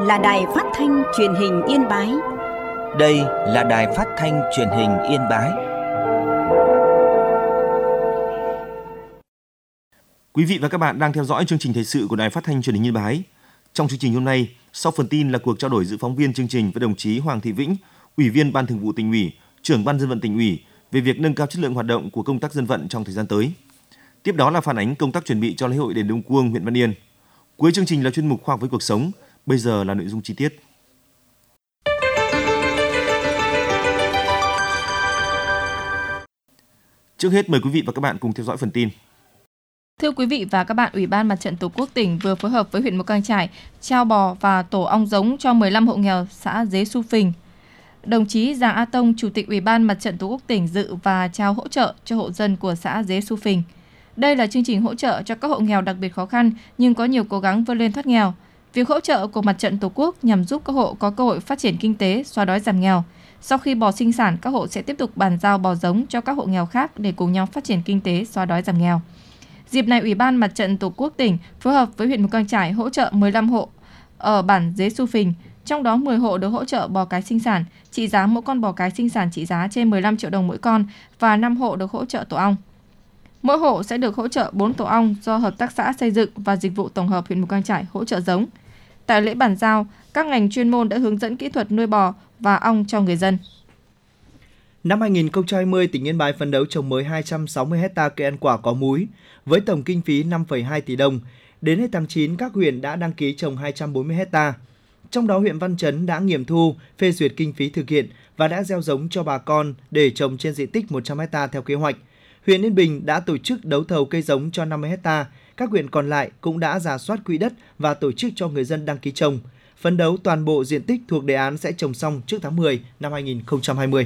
là Đài Phát thanh Truyền hình Yên Bái. Đây là Đài Phát thanh Truyền hình Yên Bái. Quý vị và các bạn đang theo dõi chương trình thời sự của Đài Phát thanh Truyền hình Yên Bái. Trong chương trình hôm nay, sau phần tin là cuộc trao đổi giữa phóng viên chương trình với đồng chí Hoàng Thị Vĩnh, Ủy viên Ban Thường vụ Tỉnh ủy, Trưởng Ban Dân vận Tỉnh ủy về việc nâng cao chất lượng hoạt động của công tác dân vận trong thời gian tới. Tiếp đó là phản ánh công tác chuẩn bị cho lễ hội đền Đông Cuông, huyện Văn Yên. Cuối chương trình là chuyên mục Khoa học với cuộc sống. Bây giờ là nội dung chi tiết. Trước hết mời quý vị và các bạn cùng theo dõi phần tin. Thưa quý vị và các bạn, Ủy ban Mặt trận Tổ quốc tỉnh vừa phối hợp với huyện Mù Cang Chải trao bò và tổ ong giống cho 15 hộ nghèo xã Dế Xu Phình. Đồng chí Giàng A Tông, Chủ tịch Ủy ban Mặt trận Tổ quốc tỉnh dự và trao hỗ trợ cho hộ dân của xã Dế Xu Phình. Đây là chương trình hỗ trợ cho các hộ nghèo đặc biệt khó khăn nhưng có nhiều cố gắng vươn lên thoát nghèo. Việc hỗ trợ của Mặt trận Tổ quốc nhằm giúp các hộ có cơ hội phát triển kinh tế, xóa đói giảm nghèo. Sau khi bò sinh sản, các hộ sẽ tiếp tục bàn giao bò giống cho các hộ nghèo khác để cùng nhau phát triển kinh tế, xóa đói giảm nghèo. Dịp này, Ủy ban Mặt trận Tổ quốc tỉnh phối hợp với huyện Mù Cang Chải hỗ trợ 15 hộ ở bản Dế Xu Phình, trong đó 10 hộ được hỗ trợ bò cái sinh sản, trị giá mỗi con bò cái sinh sản trị giá trên 15 triệu đồng mỗi con và 5 hộ được hỗ trợ tổ ong. Mỗi hộ sẽ được hỗ trợ 4 tổ ong do Hợp tác xã Xây dựng và Dịch vụ Tổng hợp huyện Mù Cang Chải hỗ trợ giống. Tại lễ bàn giao, các ngành chuyên môn đã hướng dẫn kỹ thuật nuôi bò và ong cho người dân. Năm 2020, tỉnh Yên Bái phấn đấu trồng mới 260 ha cây ăn quả có múi với tổng kinh phí 5,2 tỷ đồng. Đến hết tháng 9, các huyện đã đăng ký trồng 240 ha. Trong đó, huyện Văn Chấn đã nghiệm thu, phê duyệt kinh phí thực hiện và đã gieo giống cho bà con để trồng trên diện tích 100 ha theo kế hoạch. Huyện Yên Bình đã tổ chức đấu thầu cây giống cho 50 ha. Các huyện còn lại cũng đã rà soát quỹ đất và tổ chức cho người dân đăng ký trồng. Phấn đấu toàn bộ diện tích thuộc đề án sẽ trồng xong trước tháng 10 năm 2020.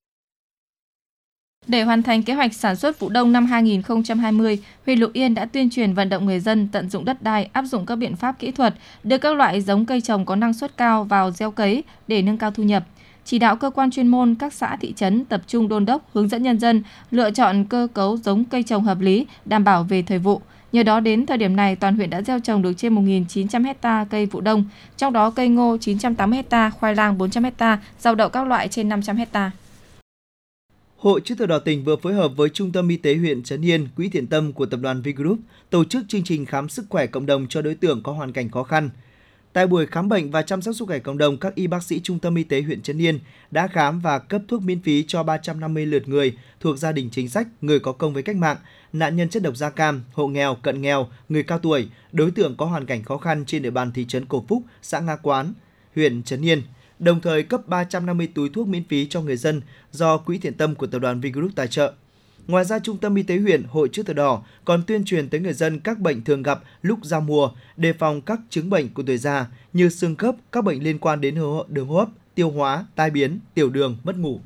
Để hoàn thành kế hoạch sản xuất vụ đông năm 2020, huyện Lục Yên đã tuyên truyền vận động người dân tận dụng đất đai, áp dụng các biện pháp kỹ thuật, đưa các loại giống cây trồng có năng suất cao vào gieo cấy để nâng cao thu nhập. Chỉ đạo cơ quan chuyên môn các xã thị trấn tập trung đôn đốc, hướng dẫn nhân dân lựa chọn cơ cấu giống cây trồng hợp lý, đảm bảo về thời vụ. Nhờ đó đến thời điểm này, toàn huyện đã gieo trồng được trên 1.900 ha cây vụ đông, trong đó cây ngô 980 ha, khoai lang 400 ha, rau đậu các loại trên 500 ha. Hội Chữ thập đỏ tỉnh vừa phối hợp với Trung tâm Y tế huyện Trấn Yên, Quỹ thiện tâm của tập đoàn Vingroup tổ chức chương trình khám sức khỏe cộng đồng cho đối tượng có hoàn cảnh khó khăn. Tại buổi khám bệnh và chăm sóc sức khỏe cộng đồng, các y bác sĩ Trung tâm Y tế huyện Trấn Yên đã khám và cấp thuốc miễn phí cho 350 lượt người thuộc gia đình chính sách, người có công với cách mạng, nạn nhân chất độc da cam, hộ nghèo, cận nghèo, người cao tuổi, đối tượng có hoàn cảnh khó khăn trên địa bàn thị trấn Cổ Phúc, xã Nga Quán, huyện Trấn Yên. Đồng thời cấp 350 túi thuốc miễn phí cho người dân do Quỹ thiện tâm của tập đoàn Vingroup tài trợ. Ngoài ra, Trung tâm Y tế huyện, Hội Chữ thập đỏ còn tuyên truyền tới người dân các bệnh thường gặp lúc giao mùa, đề phòng các chứng bệnh của tuổi già như xương khớp, các bệnh liên quan đến đường hô hấp, tiêu hóa, tai biến, tiểu đường, mất ngủ.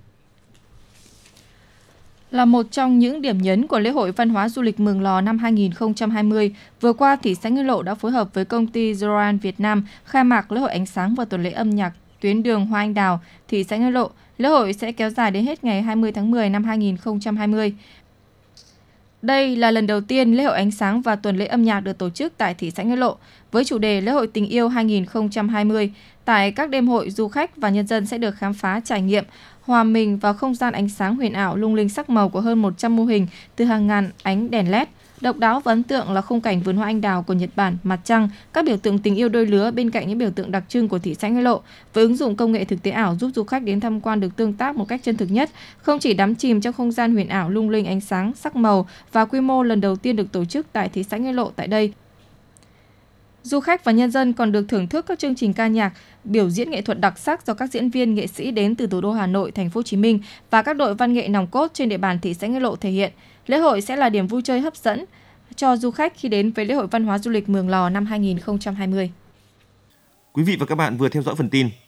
Là một trong những điểm nhấn của lễ hội văn hóa du lịch Mường Lò năm 2020, vừa qua thị xã Nghi Lộ đã phối hợp với công ty Zoran Việt Nam khai mạc lễ hội ánh sáng và tuần lễ âm nhạc tuyến đường Hoa Anh Đào, thị xã Nghi Lộ. Lễ hội sẽ kéo dài đến hết ngày 20 tháng 10 năm 2020. Đây là lần đầu tiên lễ hội ánh sáng và tuần lễ âm nhạc được tổ chức tại thị xã Nghi Lộ với chủ đề Lễ hội tình yêu 2020. Tại các đêm hội, du khách và nhân dân sẽ được khám phá trải nghiệm, hòa mình vào không gian ánh sáng huyền ảo lung linh sắc màu của hơn 100 mô hình từ hàng ngàn ánh đèn LED. Độc đáo và ấn tượng là khung cảnh vườn hoa anh đào của Nhật Bản, mặt trăng, các biểu tượng tình yêu đôi lứa bên cạnh những biểu tượng đặc trưng của thị xã Nghi Lộ. Với ứng dụng công nghệ thực tế ảo giúp du khách đến tham quan được tương tác một cách chân thực nhất, không chỉ đắm chìm trong không gian huyền ảo lung linh ánh sáng, sắc màu và quy mô lần đầu tiên được tổ chức tại thị xã Nghi Lộ tại đây. Du khách và nhân dân còn được thưởng thức các chương trình ca nhạc, biểu diễn nghệ thuật đặc sắc do các diễn viên nghệ sĩ đến từ thủ đô Hà Nội, Thành phố Hồ Chí Minh và các đội văn nghệ nòng cốt trên địa bàn thị xã Nghi Lộ thể hiện. Lễ hội sẽ là điểm vui chơi hấp dẫn cho du khách khi đến với lễ hội văn hóa du lịch Mường Lò năm 2020. Quý vị và các bạn vừa theo dõi phần tin.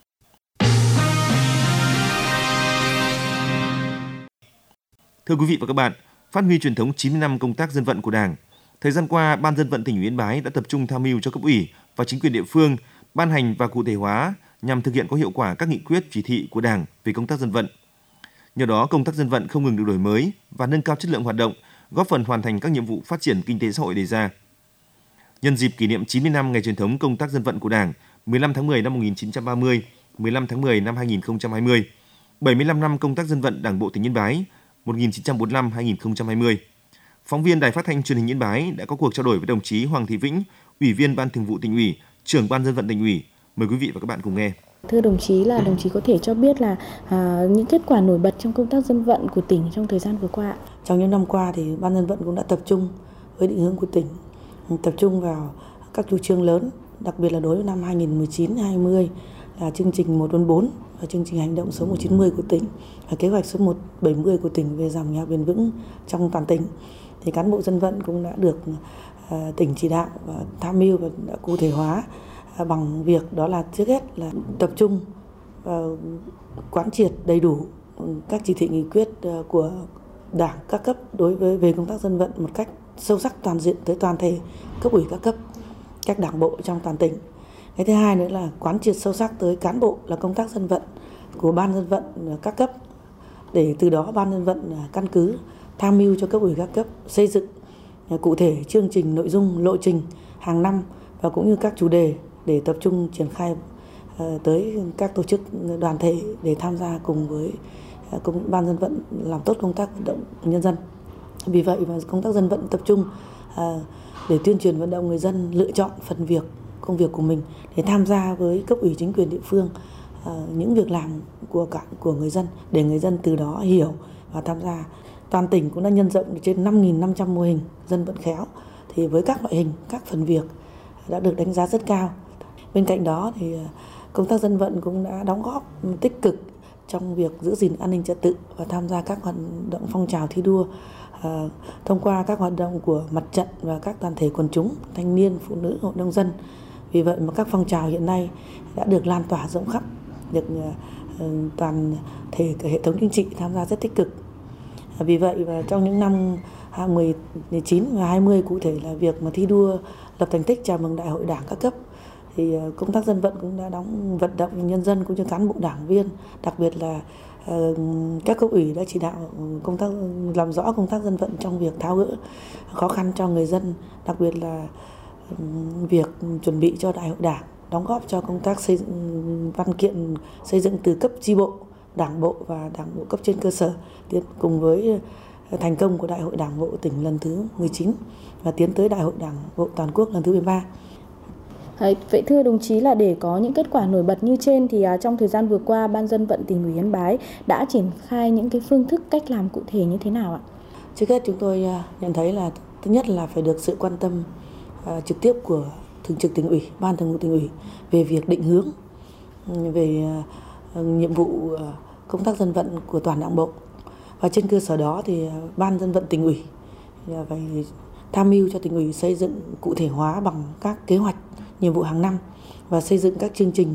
Thưa quý vị và các bạn, phát huy truyền thống 90 năm công tác dân vận của Đảng, thời gian qua, Ban Dân vận tỉnh ủy Yên Bái đã tập trung tham mưu cho cấp ủy và chính quyền địa phương ban hành và cụ thể hóa nhằm thực hiện có hiệu quả các nghị quyết, chỉ thị của Đảng về công tác dân vận. Nhờ đó, công tác dân vận không ngừng được đổi mới và nâng cao chất lượng hoạt động, góp phần hoàn thành các nhiệm vụ phát triển kinh tế xã hội đề ra. Nhân dịp kỷ niệm 90 năm ngày truyền thống công tác dân vận của Đảng, 15 tháng 10 năm 1930, 15 tháng 10 năm 2020, 75 năm công tác dân vận Đảng bộ tỉnh Yên Bái 1945-2020. Phóng viên Đài Phát thanh Truyền hình Yên Bái đã có cuộc trao đổi với đồng chí Hoàng Thị Vĩnh, Ủy viên Ban Thường vụ Tỉnh ủy, Trưởng Ban Dân vận Tỉnh ủy. Mời quý vị và các bạn cùng nghe. Thưa đồng chí, đồng chí có thể cho biết là những kết quả nổi bật trong công tác dân vận của tỉnh trong thời gian vừa qua. Trong những năm qua thì Ban Dân vận cũng đã tập trung với định hướng của tỉnh, tập trung vào các chủ trương lớn, đặc biệt là đối với năm 2019-20 là chương trình 144 và chương trình hành động số 190 của tỉnh và kế hoạch số 170 của tỉnh về giảm nghèo bền vững trong toàn tỉnh. Thì cán bộ dân vận cũng đã được tỉnh chỉ đạo và tham mưu và đã cụ thể hóa bằng việc đó là trước hết là tập trung quán triệt đầy đủ các chỉ thị nghị quyết của Đảng các cấp đối với về công tác dân vận một cách sâu sắc toàn diện tới toàn thể cấp ủy các cấp, các đảng bộ trong toàn tỉnh. Cái thứ hai nữa là quán triệt sâu sắc tới cán bộ là công tác dân vận của Ban Dân vận các cấp, để từ đó Ban Dân vận căn cứ tham mưu cho cấp ủy các cấp xây dựng cụ thể chương trình, nội dung, lộ trình hàng năm và cũng như các chủ đề để tập trung triển khai tới các tổ chức đoàn thể để tham gia cùng với Ban Dân vận làm tốt công tác vận động nhân dân. Vì vậy mà công tác dân vận tập trung để tuyên truyền vận động người dân lựa chọn phần việc, công việc của mình để tham gia với cấp ủy chính quyền địa phương những việc làm của người dân, để người dân từ đó hiểu và tham gia. Toàn tỉnh cũng đã nhân rộng trên 5.500 mô hình dân vận khéo thì với các loại hình, các phần việc đã được đánh giá rất cao. Bên cạnh đó thì công tác dân vận cũng đã đóng góp tích cực trong việc giữ gìn an ninh trật tự và tham gia các hoạt động phong trào thi đua thông qua các hoạt động của mặt trận và các đoàn thể quần chúng, thanh niên, phụ nữ, hội nông dân. Vì vậy mà các phong trào hiện nay đã được lan tỏa rộng khắp, được toàn thể hệ thống chính trị tham gia rất tích cực. Vì vậy và trong những năm 2019 và 20 cụ thể là việc mà thi đua lập thành tích chào mừng Đại hội Đảng các cấp thì công tác dân vận cũng đã vận động nhân dân cũng như cán bộ đảng viên, đặc biệt là các cấp ủy đã chỉ đạo công tác làm rõ công tác dân vận trong việc tháo gỡ khó khăn cho người dân, đặc biệt là việc chuẩn bị cho Đại hội Đảng, đóng góp cho công tác xây dựng văn kiện xây dựng từ cấp chi bộ, đảng bộ và đảng bộ cấp trên cơ sở, cùng với thành công của Đại hội Đảng bộ tỉnh lần thứ 19 và tiến tới Đại hội Đảng bộ toàn quốc lần thứ 13. Vậy thưa đồng chí là để có những kết quả nổi bật như trên thì trong thời gian vừa qua Ban Dân vận Tỉnh ủy Yên Bái đã triển khai những cái phương thức cách làm cụ thể như thế nào ạ? Trước hết chúng tôi nhận thấy là thứ nhất là phải được sự quan tâm trực tiếp của Thường trực Tỉnh ủy, Ban Thường vụ Tỉnh ủy về việc định hướng về nhiệm vụ công tác dân vận của toàn Đảng bộ. Và trên cơ sở đó thì Ban Dân vận Tỉnh ủy phải tham mưu cho Tỉnh ủy xây dựng cụ thể hóa bằng các kế hoạch nhiệm vụ hàng năm và xây dựng các chương trình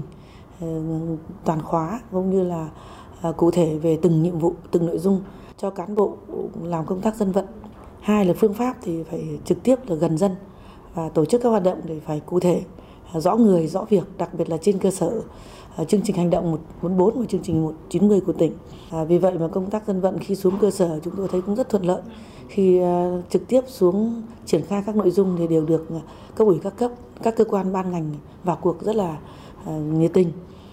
toàn khóa cũng như là cụ thể về từng nhiệm vụ, từng nội dung cho cán bộ làm công tác dân vận. Hai là phương pháp thì phải trực tiếp là gần dân và tổ chức các hoạt động để phải cụ thể, rõ người, rõ việc, đặc biệt là trên cơ sở chương trình hành động 144 và chương trình 190 của tỉnh. Vì vậy mà công tác dân vận khi xuống cơ sở chúng tôi thấy cũng rất thuận lợi. Khi trực tiếp xuống triển khai các nội dung thì đều được cấp ủy các cấp, các cơ quan ban ngành vào cuộc rất là nhiệt tình.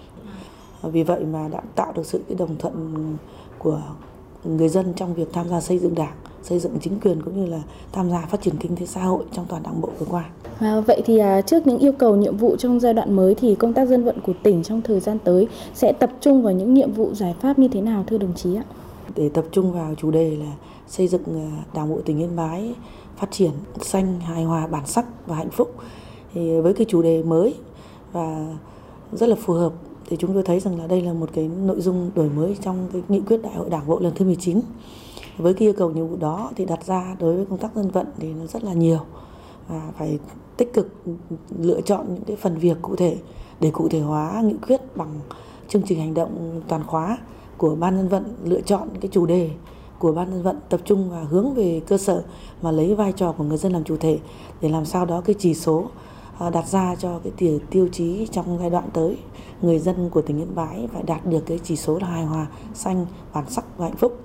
Vì vậy mà đã tạo được sự đồng thuận của người dân trong việc tham gia xây dựng Đảng, xây dựng chính quyền cũng như là tham gia phát triển kinh tế xã hội trong toàn Đảng bộ vừa qua. Vậy thì trước những yêu cầu nhiệm vụ trong giai đoạn mới thì công tác dân vận của tỉnh trong thời gian tới sẽ tập trung vào những nhiệm vụ giải pháp như thế nào thưa đồng chí ạ? Để tập trung vào chủ đề là xây dựng Đảng bộ tỉnh Yên Bái phát triển xanh, hài hòa, bản sắc và hạnh phúc. Thì với cái chủ đề mới và rất là phù hợp thì chúng tôi thấy rằng là đây là một cái nội dung đổi mới trong cái nghị quyết Đại hội Đảng bộ lần thứ 19. Với cái yêu cầu nhiệm vụ đó thì đặt ra đối với công tác dân vận thì nó rất là nhiều và phải tích cực lựa chọn những cái phần việc cụ thể để cụ thể hóa nghị quyết bằng chương trình hành động toàn khóa của Ban Dân vận, lựa chọn cái chủ đề của Ban Dân vận tập trung và hướng về cơ sở mà lấy vai trò của người dân làm chủ thể để làm sao đó cái chỉ số đặt ra cho cái tiêu chí trong giai đoạn tới, người dân của tỉnh Yên Bái phải đạt được cái chỉ số là hài hòa, xanh, bản sắc và hạnh phúc.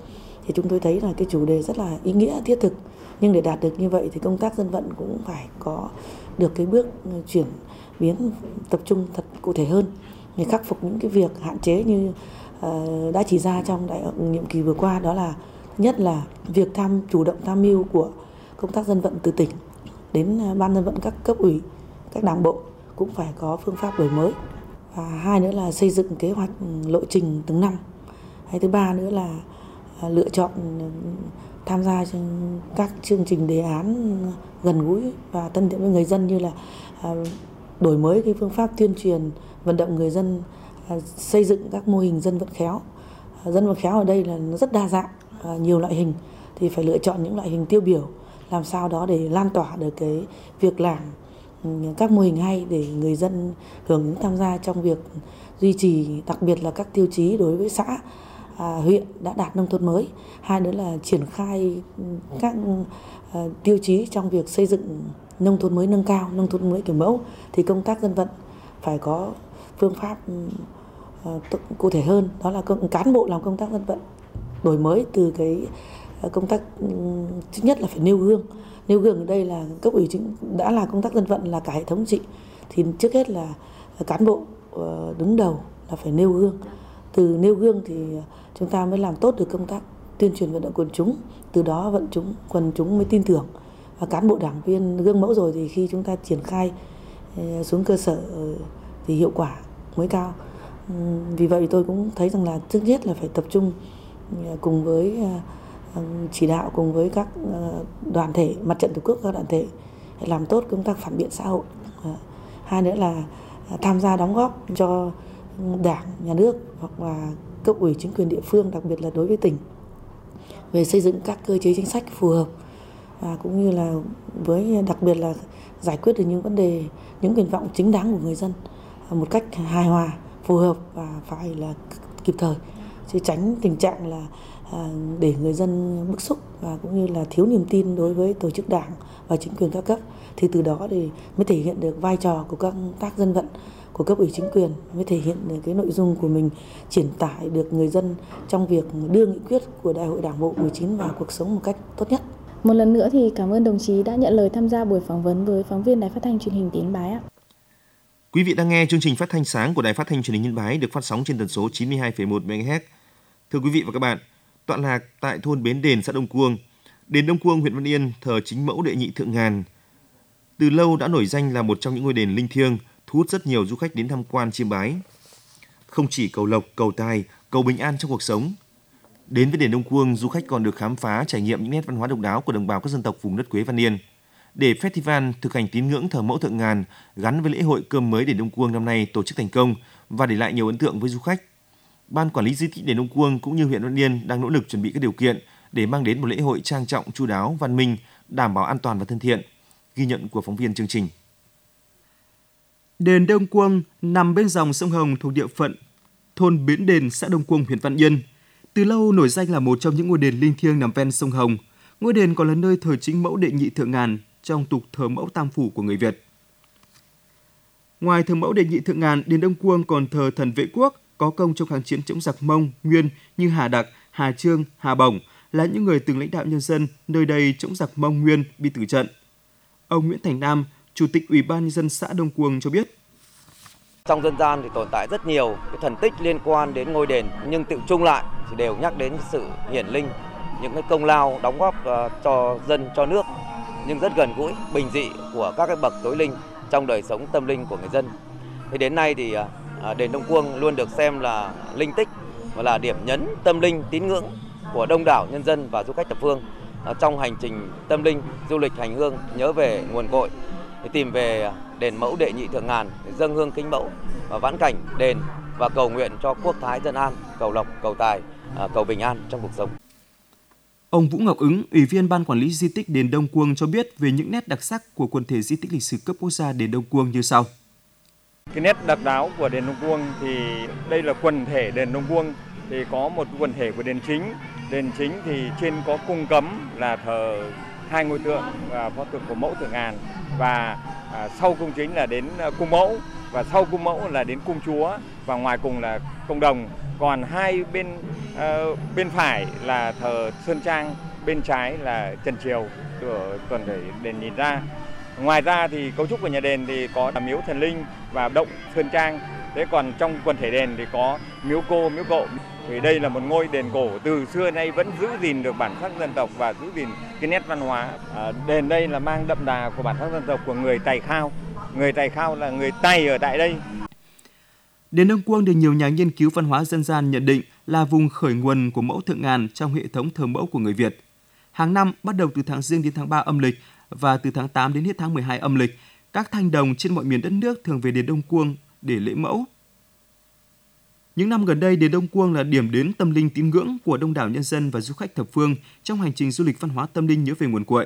thì chúng tôi thấy là cái chủ đề rất là ý nghĩa, thiết thực. Nhưng để đạt được như vậy thì công tác dân vận cũng phải có được cái bước chuyển biến tập trung thật cụ thể hơn để khắc phục những cái việc hạn chế như đã chỉ ra trong nhiệm kỳ vừa qua. Đó là nhất là việc chủ động tham mưu của công tác dân vận từ tỉnh đến ban dân vận các cấp ủy, các đảng bộ cũng phải có phương pháp đổi mới. Và hai nữa là xây dựng kế hoạch lộ trình từng năm. Hay thứ ba nữa là lựa chọn tham gia các chương trình đề án gần gũi và thân thiện với người dân, như là đổi mới cái phương pháp tuyên truyền, vận động người dân, xây dựng các mô hình dân vận khéo. Dân vận khéo ở đây là nó rất đa dạng, nhiều loại hình, thì phải lựa chọn những loại hình tiêu biểu, làm sao đó để lan tỏa được cái việc làm các mô hình hay để người dân hưởng ứng tham gia trong việc duy trì, đặc biệt là các tiêu chí đối với xã, huyện đã đạt nông thôn mới. Hai nữa là triển khai các tiêu chí trong việc xây dựng nông thôn mới nâng cao, nông thôn mới kiểu mẫu, thì công tác dân vận phải có phương pháp cụ thể hơn. Đó là cán bộ làm công tác dân vận đổi mới từ cái công tác thứ nhất là phải nêu gương. Nêu gương ở đây là cấp ủy chính đã là công tác dân vận là cả hệ thống trị, thì trước hết là cán bộ đứng đầu là phải nêu gương. Từ nêu gương thì chúng ta mới làm tốt được công tác tuyên truyền vận động quần chúng, từ đó quần chúng mới tin tưởng. Và cán bộ đảng viên gương mẫu rồi thì khi chúng ta triển khai xuống cơ sở thì hiệu quả mới cao. Vì vậy tôi cũng thấy rằng là trước hết là phải tập trung cùng với chỉ đạo cùng với các đoàn thể, mặt trận tổ quốc, các đoàn thể làm tốt công tác phản biện xã hội. Hai nữa là tham gia đóng góp cho Đảng, Nhà nước hoặc là cấp ủy chính quyền địa phương, đặc biệt là đối với tỉnh, về xây dựng các cơ chế chính sách phù hợp, và cũng như là với đặc biệt là giải quyết được những vấn đề, những nguyện vọng chính đáng của người dân một cách hài hòa, phù hợp và phải là kịp thời, chứ tránh tình trạng là để người dân bức xúc và cũng như là thiếu niềm tin đối với tổ chức đảng và chính quyền các cấp. Thì từ đó thì mới thể hiện được vai trò của các công tác dân vận của cấp ủy chính quyền, mới thể hiện được cái nội dung của mình, truyền tải được người dân trong việc đưa nghị quyết của Đại hội Đảng bộ 19 vào cuộc sống một cách tốt nhất. Một lần nữa thì cảm ơn đồng chí đã nhận lời tham gia buổi phỏng vấn với phóng viên Đài Phát thanh Truyền hình Yên Bái ạ. Quý vị đang nghe chương trình phát thanh sáng của Đài Phát thanh Truyền hình Yên Bái được phát sóng trên tần số 92,1 MHz. Thưa quý vị và các bạn, tọa lạc tại thôn Bến Đền, xã Đông Cuông, đền Đông Cuông, huyện Văn Yên thờ chính mẫu đệ nhị Thượng Ngàn. Từ lâu đã nổi danh là một trong những ngôi đền linh thiêng, thu hút rất nhiều du khách đến tham quan chiêm bái. Không chỉ cầu lộc, cầu tài, cầu bình an trong cuộc sống. Đến với đền Đông Cuông, du khách còn được khám phá, trải nghiệm những nét văn hóa độc đáo của đồng bào các dân tộc vùng đất Quế Văn Yên. Để festival thực hành tín ngưỡng thờ mẫu Thượng Ngàn gắn với lễ hội cơm mới đền Đông Cuông năm nay tổ chức thành công và để lại nhiều ấn tượng với du khách. Ban quản lý di tích đền Đông Cuông cũng như huyện Văn Yên đang nỗ lực chuẩn bị các điều kiện để mang đến một lễ hội trang trọng, chu đáo, văn minh, đảm bảo an toàn và thân thiện. Ghi nhận của phóng viên chương trình. Đền Đông Cuông nằm bên dòng sông Hồng thuộc địa phận thôn Bến Đền, xã Đông Cuông, huyện Văn Yên. Từ lâu nổi danh là một trong những ngôi đền linh thiêng nằm ven sông Hồng. Ngôi đền còn là nơi thờ chính mẫu đệ nhị Thượng Ngàn trong tục thờ mẫu tam phủ của người Việt. Ngoài thờ mẫu đệ nhị Thượng Ngàn, đền Đông Cuông còn thờ thần Vệ Quốc có công trong kháng chiến chống giặc Mông, Nguyên như Hà Đặc, Hà Trương, Hà Bổng là những người từng lãnh đạo nhân dân nơi đây chống giặc Mông, Nguyên bị tử trận. Ông Nguyễn Thành Nam, Chủ tịch Ủy ban nhân dân xã Đông Cuông cho biết. Trong dân gian thì tồn tại rất nhiều cái thần tích liên quan đến ngôi đền, nhưng tự chung lại thì đều nhắc đến sự hiển linh, những cái công lao đóng góp cho dân, cho nước, nhưng rất gần gũi, bình dị của các cái bậc tối linh trong đời sống tâm linh của người dân. Thì đến nay thì đền Đông Cuông luôn được xem là linh tích và là điểm nhấn tâm linh tín ngưỡng của đông đảo nhân dân và du khách thập phương trong hành trình tâm linh du lịch hành hương nhớ về nguồn cội, để tìm về đền mẫu đệ nhị Thượng Ngàn để dâng hương kính mẫu và vãn cảnh đền và cầu nguyện cho quốc thái dân an, cầu lộc, cầu tài, cầu bình an trong cuộc sống. Ông Vũ Ngọc Ứng, Ủy viên Ban Quản lý di tích đền Đông Cuông cho biết về những nét đặc sắc của quần thể di tích lịch sử cấp quốc gia đền Đông Cuông như sau. Cái nét đặc đáo của đền Đông Cuông thì đây là quần thể đền Đông Cuông, thì có một quần thể của đền chính. Đền chính thì trên có cung cấm là thờ hai ngôi tượng, pho tượng của mẫu Thượng Ngàn, và sau cung chính là đến cung mẫu. và sau cung mẫu là đến cung Chúa và ngoài cùng là cộng đồng. Còn hai bên phải là thờ Sơn Trang, bên trái là Trần Triều của toàn thể đền nhìn ra. Ngoài ra thì cấu trúc của nhà đền thì có miếu thần linh và động Sơn Trang. Thế còn trong quần thể đền thì có miếu cô, miếu cộ. Vì đây là một ngôi đền cổ từ xưa nay vẫn giữ gìn được bản sắc dân tộc và giữ gìn cái nét văn hóa. Đền đây là mang đậm đà của bản sắc dân tộc của người Tày Khao. Người Tày Khao là người Tày ở tại đây. Đền Đông Cuông được nhiều nhà nghiên cứu văn hóa dân gian nhận định là vùng khởi nguồn của mẫu thượng ngàn trong hệ thống thờ mẫu của người Việt. Hàng năm, bắt đầu từ tháng Giêng đến tháng 3 âm lịch và từ tháng 8 đến hết tháng 12 âm lịch, các thanh đồng trên mọi miền đất nước thường về đền Đông Cuông để lễ mẫu. Những năm gần đây, đền Đông Cuông là điểm đến tâm linh tín ngưỡng của đông đảo nhân dân và du khách thập phương trong hành trình du lịch văn hóa tâm linh nhớ về nguồn cội.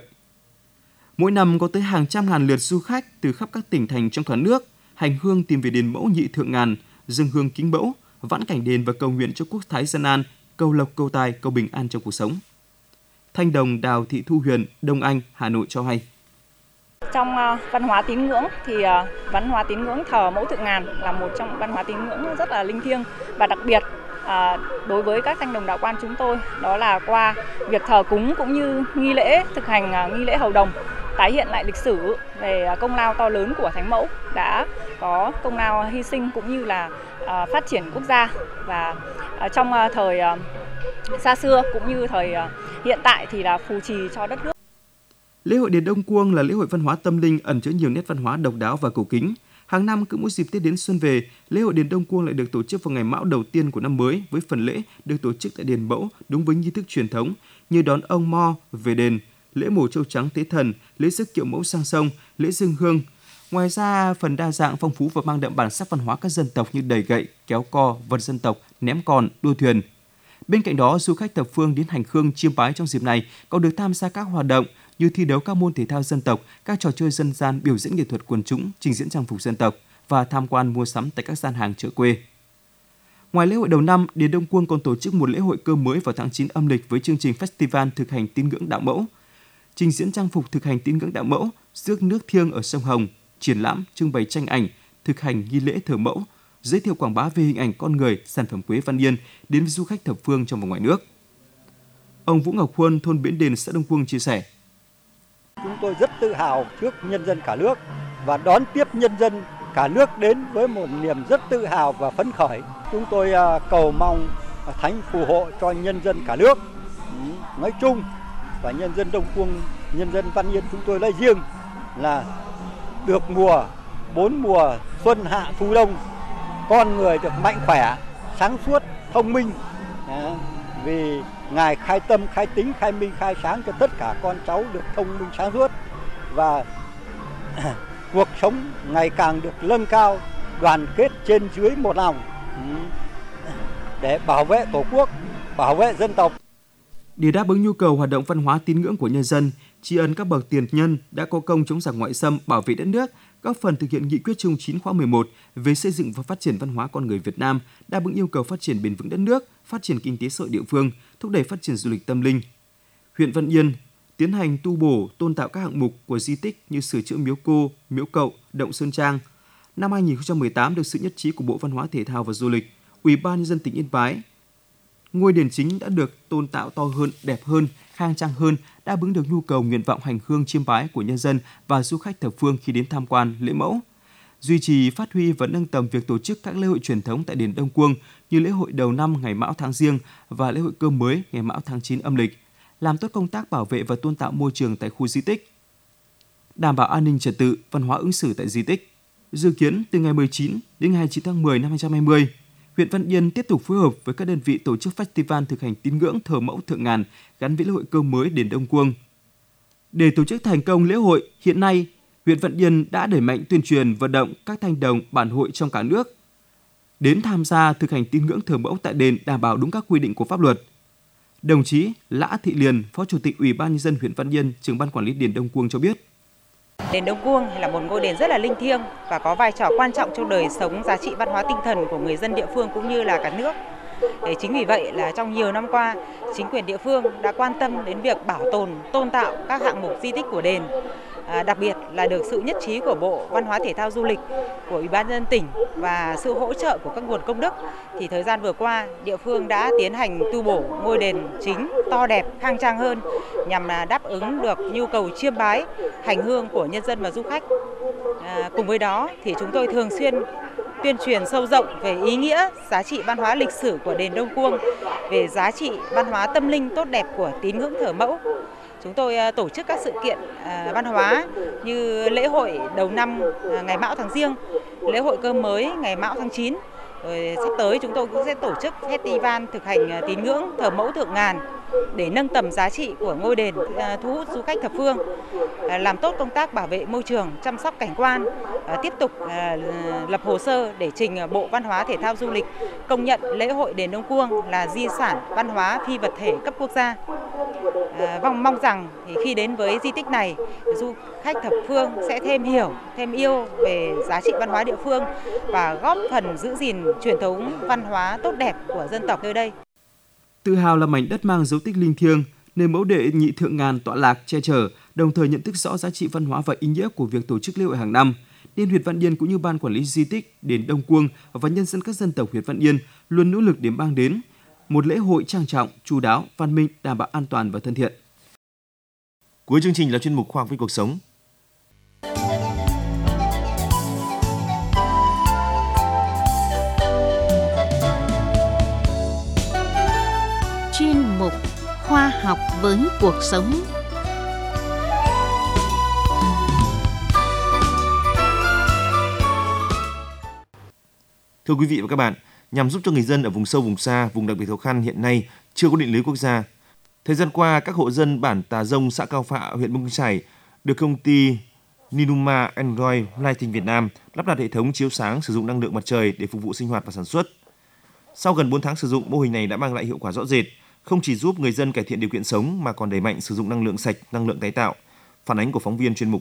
Mỗi năm có tới hàng trăm ngàn lượt du khách từ khắp các tỉnh thành trong cả nước hành hương tìm về đền mẫu Nhị Thượng Ngàn, dâng hương kính mẫu, vãn cảnh đền và cầu nguyện cho quốc thái dân an, cầu lộc cầu tài, cầu bình an trong cuộc sống. Thanh đồng Đào Thị Thu Huyền, Đông Anh, Hà Nội cho hay. Trong văn hóa tín ngưỡng thì văn hóa tín ngưỡng thờ mẫu Thượng Ngàn là một trong văn hóa tín ngưỡng rất là linh thiêng và đặc biệt đối với các thanh đồng đạo quan chúng tôi, đó là qua việc thờ cúng cũng như nghi lễ, thực hành nghi lễ hầu đồng, tái hiện lại lịch sử về công lao to lớn của Thánh Mẫu đã có công lao hy sinh cũng như là phát triển quốc gia. Và trong thời xa xưa cũng như thời hiện tại thì là phù trì cho đất nước. Lễ hội đền Đông Cuông là lễ hội văn hóa tâm linh ẩn chứa nhiều nét văn hóa độc đáo và cổ kính. Hàng năm cứ mỗi dịp Tết đến xuân về, lễ hội đền Đông Cuông lại được tổ chức vào ngày Mão đầu tiên của năm mới với phần lễ được tổ chức tại đền Mẫu đúng với nghi thức truyền thống như đón ông Mo về đền, lễ mổ trâu trắng tế thần, lễ rước kiệu mẫu sang sông, lễ dâng hương. Ngoài ra, phần đa dạng phong phú và mang đậm bản sắc văn hóa các dân tộc như đẩy gậy, kéo co, vật dân tộc, ném còn, đua thuyền. Bên cạnh đó, du khách thập phương đến hành hương chiêm bái trong dịp này còn được tham gia các hoạt động như thi đấu các môn thể thao dân tộc, các trò chơi dân gian, biểu diễn nghệ thuật quần chúng, trình diễn trang phục dân tộc và tham quan mua sắm tại các gian hàng chợ quê. Ngoài lễ hội đầu năm, đền Đông Cuông còn tổ chức một lễ hội cơm mới vào tháng 9 âm lịch với chương trình festival thực hành tín ngưỡng đạo mẫu, trình diễn trang phục thực hành tín ngưỡng đạo mẫu, rước nước thiêng ở sông Hồng, triển lãm, trưng bày tranh ảnh, thực hành nghi lễ thờ mẫu, giới thiệu quảng bá về hình ảnh con người, sản phẩm quế Văn Yên đến với du khách thập phương trong và ngoài nước. Ông Vũ Ngọc Huân, thôn Bến Đền, xã Đông Cuông chia sẻ. Chúng tôi rất tự hào trước nhân dân cả nước và đón tiếp nhân dân cả nước đến với một niềm rất tự hào và phấn khởi. Chúng tôi cầu mong Thánh phù hộ cho nhân dân cả nước nói chung và nhân dân Đông Cuông, nhân dân Văn Yên chúng tôi nói riêng là được bốn mùa xuân hạ thu đông, con người được mạnh khỏe, sáng suốt, thông minh. Vì Ngài khai tâm, khai tính, khai minh, khai sáng cho tất cả con cháu được thông minh sáng suốt và cuộc sống ngày càng được nâng cao, đoàn kết trên dưới một lòng để bảo vệ Tổ quốc, bảo vệ dân tộc. Để đáp ứng nhu cầu hoạt động văn hóa tín ngưỡng của nhân dân, tri ân các bậc tiền nhân đã có công chống giặc ngoại xâm, bảo vệ đất nước, góp phần thực hiện nghị quyết Trung 9 khóa 11 về xây dựng và phát triển văn hóa con người Việt Nam, đáp ứng yêu cầu phát triển bền vững đất nước, phát triển kinh tế xã hội địa phương, thúc đẩy phát triển du lịch tâm linh. Huyện Văn Yên tiến hành tu bổ, tôn tạo các hạng mục của di tích như sửa chữa miếu cô, miếu cậu, động Sơn Trang. Năm 2018 được sự nhất trí của Bộ Văn hóa Thể thao và Du lịch, Ủy ban nhân dân tỉnh Yên Bái, ngôi đền chính đã được tôn tạo to hơn, đẹp hơn, khang trang hơn, đáp ứng được nhu cầu nguyện vọng hành hương chiêm bái của nhân dân và du khách thập phương khi đến tham quan lễ mẫu. Duy trì, phát huy và nâng tầm việc tổ chức các lễ hội truyền thống tại đền Đông Cuông như lễ hội đầu năm ngày Mão tháng Giêng và lễ hội cơm mới ngày Mão tháng 9 âm lịch, làm tốt công tác bảo vệ và tôn tạo môi trường tại khu di tích, đảm bảo an ninh trật tự, văn hóa ứng xử tại di tích. Dự kiến từ ngày 19 đến ngày 29 tháng 10 năm 2020, huyện Văn Yên tiếp tục phối hợp với các đơn vị tổ chức festival thực hành tín ngưỡng thờ mẫu Thượng Ngàn gắn với lễ hội cơm mới đền Đông Cuông. Để tổ chức thành công lễ hội, hiện nay huyện Văn Yên đã đẩy mạnh tuyên truyền vận động các thanh đồng bản hội trong cả nước đến tham gia thực hành tín ngưỡng thờ mẫu tại đền đảm bảo đúng các quy định của pháp luật. Đồng chí Lã Thị Liền, Phó Chủ tịch Ủy ban nhân dân huyện Văn Yên, trưởng ban quản lý đền Đông Cuông cho biết. Đền Đông Cuông là một ngôi đền rất là linh thiêng và có vai trò quan trọng trong đời sống giá trị văn hóa tinh thần của người dân địa phương cũng như là cả nước. Chính vì vậy là trong nhiều năm qua, chính quyền địa phương đã quan tâm đến việc bảo tồn, tôn tạo các hạng mục di tích của đền. Đặc biệt là được sự nhất trí của Bộ Văn hóa Thể thao Du lịch, của Ủy ban nhân dân tỉnh và sự hỗ trợ của các nguồn công đức, thì thời gian vừa qua địa phương đã tiến hành tu bổ ngôi đền chính to đẹp, khang trang hơn nhằm đáp ứng được nhu cầu chiêm bái, hành hương của nhân dân và du khách. Cùng với đó thì chúng tôi thường xuyên tuyên truyền sâu rộng về ý nghĩa, giá trị văn hóa lịch sử của đền Đông Cuông, về giá trị văn hóa tâm linh tốt đẹp của tín ngưỡng thờ mẫu. Chúng tôi tổ chức các sự kiện văn hóa như lễ hội đầu năm ngày Mão tháng Giêng, lễ hội Cơm mới ngày Mão tháng 9. Rồi sắp tới chúng tôi cũng sẽ tổ chức festival thực hành tín ngưỡng thờ mẫu Thượng Ngàn để nâng tầm giá trị của ngôi đền, thu hút du khách thập phương, làm tốt công tác bảo vệ môi trường, chăm sóc cảnh quan, tiếp tục lập hồ sơ để trình Bộ Văn hóa Thể thao Du lịch công nhận lễ hội đền Đông Cuông là di sản văn hóa phi vật thể cấp quốc gia. Mong rằng thì khi đến với di tích này, du khách thập phương sẽ thêm hiểu, thêm yêu về giá trị văn hóa địa phương và góp phần giữ gìn truyền thống văn hóa tốt đẹp của dân tộc nơi đây. Tự hào là mảnh đất mang dấu tích linh thiêng, nơi mẫu đệ nhị Thượng Ngàn tọa lạc che chở, đồng thời nhận thức rõ giá trị văn hóa và ý nghĩa của việc tổ chức lễ hội hàng năm, nên huyện Văn Yên cũng như ban quản lý di tích đền Đông Cuông và nhân dân các dân tộc huyện Văn Yên luôn nỗ lực để mang đến một lễ hội trang trọng, chu đáo, văn minh, đảm bảo an toàn và thân thiện. Cuối chương trình là chuyên mục Khoa học với cuộc sống. Chuyên mục Khoa học với cuộc sống. Thưa quý vị và các bạn, nhằm giúp cho người dân ở vùng sâu, vùng xa, vùng đặc biệt khó khăn hiện nay chưa có điện lưới quốc gia, thời gian qua các hộ dân bản Tà Rông, xã Cao Phạ, huyện Mương Chải được công ty Ninuma Android Lighting Việt Nam lắp đặt hệ thống chiếu sáng sử dụng năng lượng mặt trời để phục vụ sinh hoạt và sản xuất. Sau gần 4 tháng sử dụng, mô hình này đã mang lại hiệu quả rõ rệt, không chỉ giúp người dân cải thiện điều kiện sống mà còn đẩy mạnh sử dụng năng lượng sạch, năng lượng tái tạo. Phản ánh của phóng viên chuyên mục.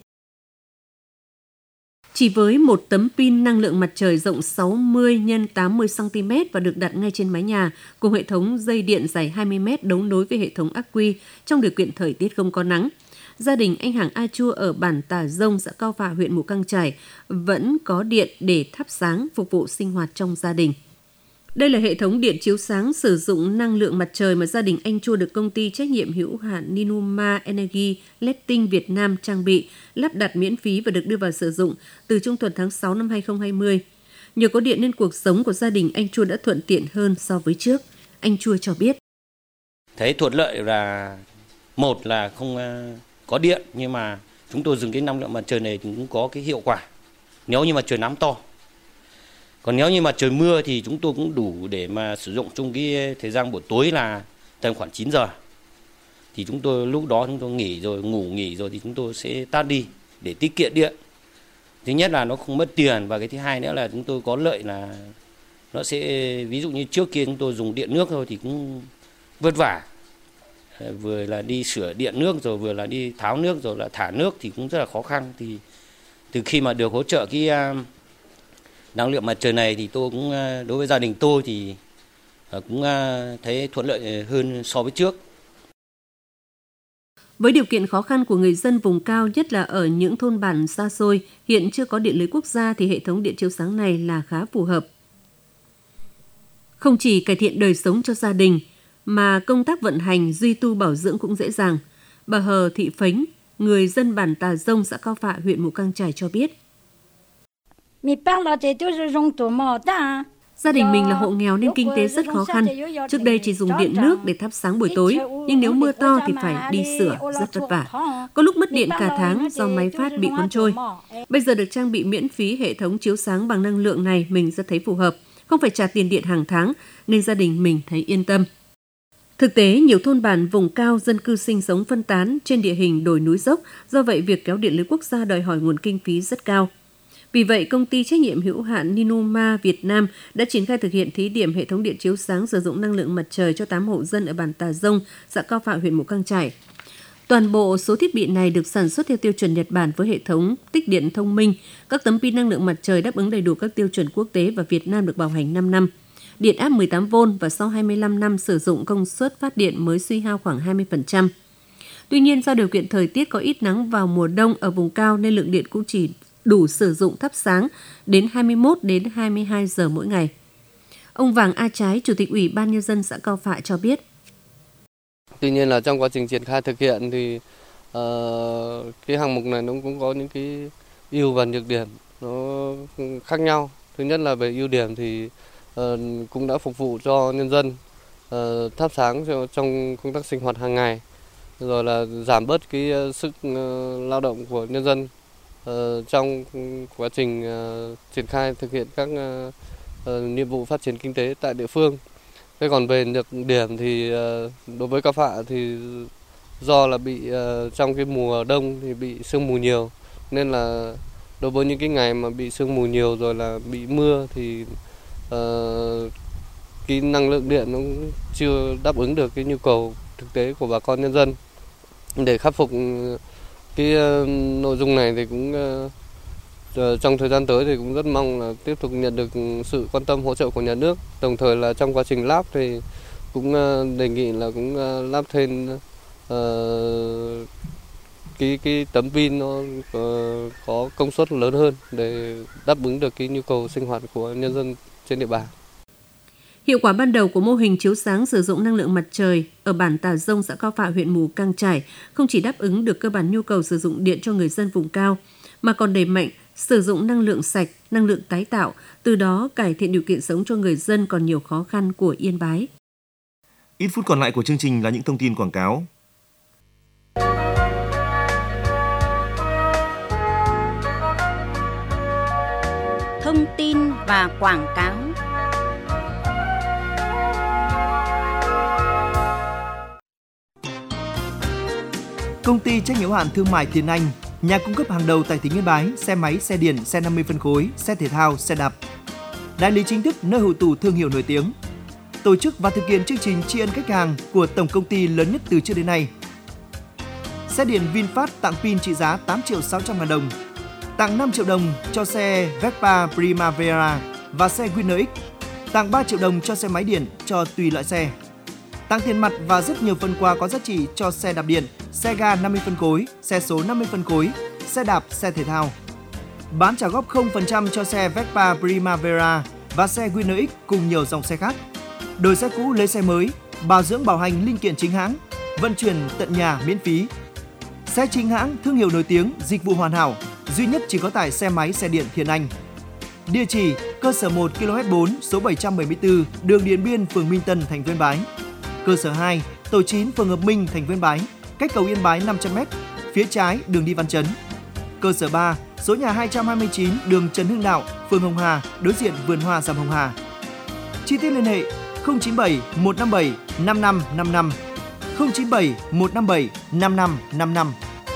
Chỉ với một tấm pin năng lượng mặt trời rộng 60 x 80 cm và được đặt ngay trên mái nhà, cùng hệ thống dây điện dài 20 m đấu nối với hệ thống ắc quy trong điều kiện thời tiết không có nắng, gia đình anh Hàng A Chua ở bản Tà Rông, xã Cao Phạ, huyện Mù Cang Chải vẫn có điện để thắp sáng phục vụ sinh hoạt trong gia đình. Đây là hệ thống điện chiếu sáng sử dụng năng lượng mặt trời mà gia đình anh Chua được công ty trách nhiệm hữu hạn Ninuma Energy Lighting Việt Nam trang bị, lắp đặt miễn phí và được đưa vào sử dụng từ trung tuần tháng 6 năm 2020. Nhờ có điện nên cuộc sống của gia đình anh Chua đã thuận tiện hơn so với trước. Anh Chua cho biết. Thấy thuận lợi là một là không có điện, nhưng mà chúng tôi dùng cái năng lượng mặt trời này cũng có cái hiệu quả nếu như mà trời nắng to. Còn nếu như mà trời mưa thì chúng tôi cũng đủ để mà sử dụng trong cái thời gian buổi tối là tầm khoảng 9 giờ. Thì chúng tôi lúc đó chúng tôi ngủ nghỉ rồi thì chúng tôi sẽ tắt đi để tiết kiệm điện. Thứ nhất là nó không mất tiền, và cái thứ hai nữa là chúng tôi có lợi là nó sẽ, ví dụ như trước kia chúng tôi dùng điện nước thôi thì cũng vất vả. Vừa là đi sửa điện nước rồi vừa là đi tháo nước rồi là thả nước thì cũng rất là khó khăn. Thì từ khi mà được hỗ trợ cái năng lượng mặt trời này thì tôi cũng, đối với gia đình tôi thì cũng thấy thuận lợi hơn so với trước. Với điều kiện khó khăn của người dân vùng cao, nhất là ở những thôn bản xa xôi, hiện chưa có điện lưới quốc gia thì hệ thống điện chiếu sáng này là khá phù hợp. Không chỉ cải thiện đời sống cho gia đình, mà công tác vận hành, duy tu bảo dưỡng cũng dễ dàng. Bà Hờ Thị Phánh, người dân bản Tà Rông, xã Cao Phạ, huyện Mù Cang Chải cho biết. Gia đình mình là hộ nghèo nên kinh tế rất khó khăn. Trước đây chỉ dùng điện nước để thắp sáng buổi tối, nhưng nếu mưa to thì phải đi sửa, rất vất vả. Có lúc mất điện cả tháng do máy phát bị cuốn trôi. Bây giờ được trang bị miễn phí hệ thống chiếu sáng bằng năng lượng này, mình rất thấy phù hợp. Không phải trả tiền điện hàng tháng nên gia đình mình thấy yên tâm. Thực tế, nhiều thôn bản vùng cao dân cư sinh sống phân tán trên địa hình đồi núi dốc, do vậy việc kéo điện lưới quốc gia đòi hỏi nguồn kinh phí rất cao. Vì vậy, công ty trách nhiệm hữu hạn Ninuma Việt Nam đã triển khai thực hiện thí điểm hệ thống điện chiếu sáng sử dụng năng lượng mặt trời cho 8 hộ dân ở bản Tà Rông, xã Cao Phạ, huyện Mù Cang Chải. Toàn bộ số thiết bị này được sản xuất theo tiêu chuẩn Nhật Bản với hệ thống tích điện thông minh. Các tấm pin năng lượng mặt trời đáp ứng đầy đủ các tiêu chuẩn quốc tế và Việt Nam được bảo hành 5 năm. Điện áp 18V và sau 25 năm sử dụng công suất phát điện mới suy hao khoảng 20%. Tuy nhiên, do điều kiện thời tiết có ít nắng vào mùa đông ở vùng cao nên lượng điện cũng chỉ đủ sử dụng thắp sáng đến 21 đến 22 giờ mỗi ngày. Ông Vàng A Trái, Chủ tịch Ủy ban Nhân dân xã Cao Phạ cho biết. Tuy nhiên là trong quá trình triển khai thực hiện thì cái hạng mục này nó cũng có những cái ưu và nhược điểm nó khác nhau. Thứ nhất là về ưu điểm thì cũng đã phục vụ cho nhân dân thắp sáng trong công tác sinh hoạt hàng ngày, rồi là giảm bớt cái sức lao động của nhân dân trong quá trình triển khai thực hiện các nhiệm vụ phát triển kinh tế tại địa phương. Thế còn về nhược điểm thì đối với Cao Phạ thì do là bị trong cái mùa đông thì bị sương mù nhiều, nên là đối với những cái ngày mà bị sương mù nhiều rồi là bị mưa thì cái năng lượng điện nó chưa đáp ứng được cái nhu cầu thực tế của bà con nhân dân. Để khắc phục cái nội dung này thì cũng trong thời gian tới thì cũng rất mong là tiếp tục nhận được sự quan tâm hỗ trợ của nhà nước. Đồng thời là trong quá trình lắp thì cũng đề nghị là cũng lắp thêm cái tấm pin nó có công suất lớn hơn để đáp ứng được cái nhu cầu sinh hoạt của nhân dân trên địa bàn. Hiệu quả ban đầu của mô hình chiếu sáng sử dụng năng lượng mặt trời ở bản Tà Dông, xã Cao Phạ, huyện Mù Cang Chải không chỉ đáp ứng được cơ bản nhu cầu sử dụng điện cho người dân vùng cao, mà còn đẩy mạnh sử dụng năng lượng sạch, năng lượng tái tạo, từ đó cải thiện điều kiện sống cho người dân còn nhiều khó khăn của Yên Bái. Ít phút còn lại của chương trình là những thông tin quảng cáo. Thông tin và quảng cáo. Công ty trách nhiệm hữu hạn thương mại Tiến Anh, nhà cung cấp hàng đầu tại tỉnh Yên Bái, xe máy, xe điện, xe 50 phân khối, xe thể thao, xe đạp. Đại lý chính thức nơi hội tụ thương hiệu nổi tiếng. Tổ chức và thực hiện chương trình tri ân khách hàng của tổng công ty lớn nhất từ trước đến nay. Xe điện VinFast tặng pin trị giá 8.600.000 đồng. Tặng 5 triệu đồng cho xe Vespa Primavera và xe Winner X. Tặng 3 triệu đồng cho xe máy điện cho tùy loại xe. Tặng tiền mặt và rất nhiều phần quà có giá trị cho xe đạp điện, xe ga 50 phân khối, xe số 50 phân khối, xe đạp, xe thể thao. Bán trả góp 0% cho xe Vespa Primavera và xe Winner X cùng nhiều dòng xe khác. Đổi xe cũ lấy xe mới, bảo dưỡng bảo hành linh kiện chính hãng, vận chuyển tận nhà miễn phí. Xe chính hãng, thương hiệu nổi tiếng, dịch vụ hoàn hảo, duy nhất chỉ có tại xe máy xe điện Thiện Anh. Địa chỉ: cơ sở 1 km 4 số 774, đường Điện Biên, phường Minh Tân, thành phố Yên Bái. Cơ sở 2, tổ 9, phường Hợp Minh, thành phố Yên Bái, cách cầu Yên Bái 500m, phía trái đường đi Văn Chấn. Cơ sở 3, số nhà 229, đường Trần Hưng Đạo, phường Hồng Hà, đối diện vườn hoa Dằm Hồng Hà. Chi tiết liên hệ 097 157 5555, 097 157 5555.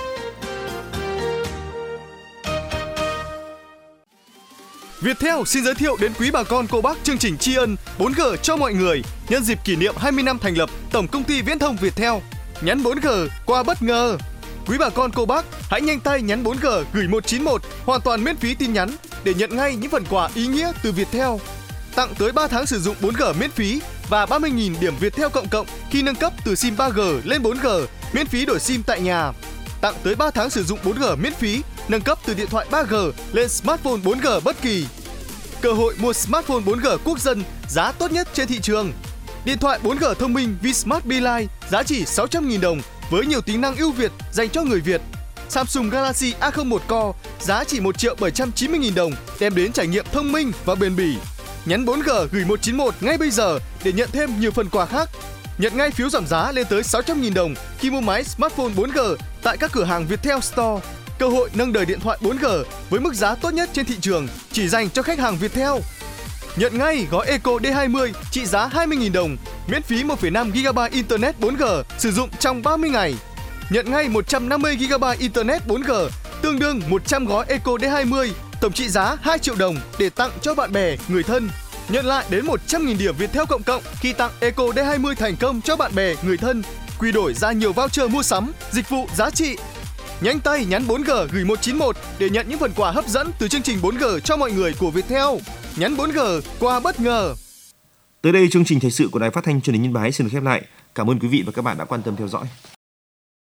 Viettel xin giới thiệu đến quý bà con cô bác chương trình tri ân 4G cho mọi người nhân dịp kỷ niệm 20 năm thành lập Tổng công ty Viễn thông Viettel. Nhắn 4G qua bất ngờ. Quý bà con cô bác hãy nhanh tay nhắn 4G gửi 191 hoàn toàn miễn phí tin nhắn để nhận ngay những phần quà ý nghĩa từ Viettel. Tặng tới 3 tháng sử dụng 4G miễn phí và 30.000 điểm Viettel cộng khi nâng cấp từ sim 3G lên 4G, miễn phí đổi sim tại nhà. Tặng tới 3 tháng sử dụng 4G miễn phí, nâng cấp từ điện thoại 3G lên smartphone 4G bất kỳ. Cơ hội mua smartphone 4G quốc dân giá tốt nhất trên thị trường. Điện thoại 4G thông minh Vsmart Beeline giá chỉ 600.000 đồng với nhiều tính năng ưu việt dành cho người Việt. Samsung Galaxy A01 Core giá chỉ 1.790.000 đồng, đem đến trải nghiệm thông minh và bền bỉ. Nhắn 4G gửi 191 ngay bây giờ để nhận thêm nhiều phần quà khác. Nhận ngay phiếu giảm giá lên tới 600.000 đồng khi mua máy smartphone 4G tại các cửa hàng Viettel Store. Cơ hội nâng đời điện thoại 4G với mức giá tốt nhất trên thị trường chỉ dành cho khách hàng Viettel. Nhận ngay gói Eco D20 trị giá 20.000 đồng, miễn phí 1,5 GB Internet 4G sử dụng trong 30 ngày. Nhận ngay 150 GB Internet 4G, tương đương 100 gói Eco D20, tổng trị giá 2 triệu đồng để tặng cho bạn bè, người thân. Nhận lại đến 100.000 điểm Viettel cộng khi tặng Eco D20 thành công cho bạn bè, người thân. Quy đổi ra nhiều voucher mua sắm, dịch vụ giá trị. Nhanh tay nhắn 4G gửi 191 để nhận những phần quà hấp dẫn từ chương trình 4G cho mọi người của Viettel. Nhắn 4G qua bất ngờ. Tới đây chương trình thời sự của Đài Phát thanh Truyền hình Yên Bái xin được khép lại. Cảm ơn quý vị và các bạn đã quan tâm theo dõi.